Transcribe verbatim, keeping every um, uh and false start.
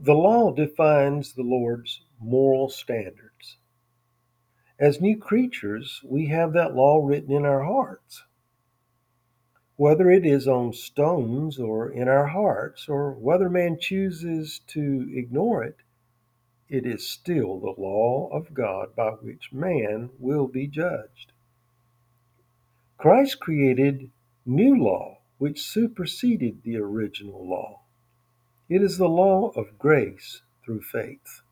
The law defines the Lord's moral standards. As new creatures, we have that law written in our hearts. Whether it is on stones or in our hearts, or whether man chooses to ignore it, it is still the law of God by which man will be judged. Christ created new law which superseded the original law. It is the law of grace through faith.